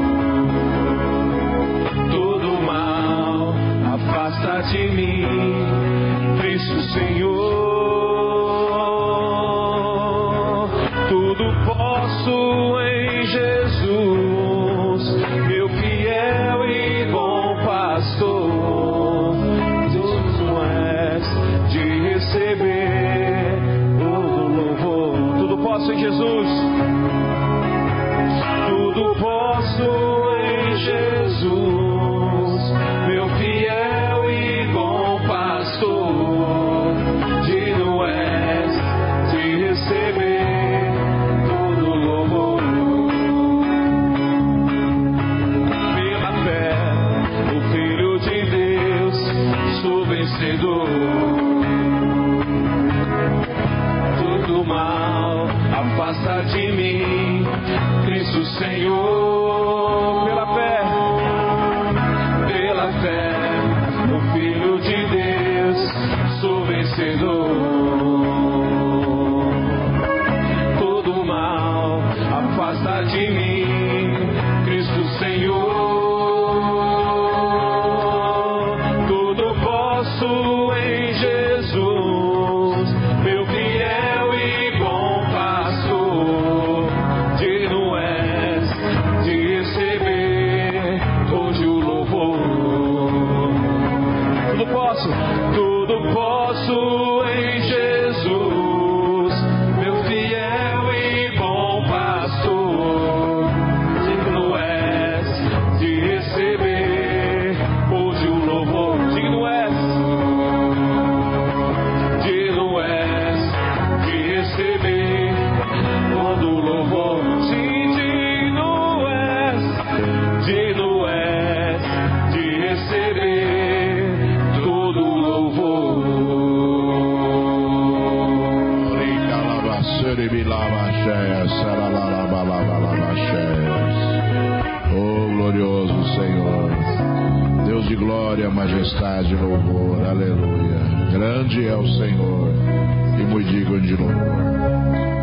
Todo mal afasta de mim, Cristo Senhor. Tudo posso em Jesus, meu fiel e bom Pai. glória, majestade, louvor, aleluia. Grande é o Senhor e muito digno de louvor.